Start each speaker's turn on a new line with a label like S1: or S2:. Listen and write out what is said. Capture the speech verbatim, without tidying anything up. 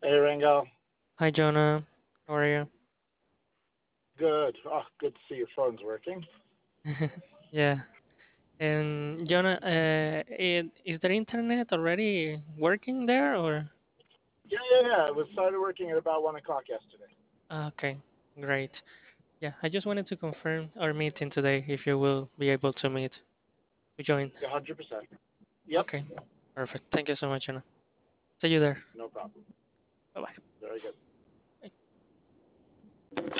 S1: Hey, Rango.
S2: Hi, Jonah. How are you?
S1: Good. Oh, good to see your phone's working.
S2: Yeah. And Jonah, uh, it, is the internet already working there or?
S1: Yeah, yeah, yeah. It was started working at about one o'clock yesterday.
S2: Ah, okay, great. Yeah, I just wanted to confirm our meeting today, if you will be able to meet, to join.
S1: A hundred percent. Yep.
S2: Okay, perfect. Thank you so much, Jonah. See you there.
S1: No problem.
S2: Bye bye.
S1: Very good.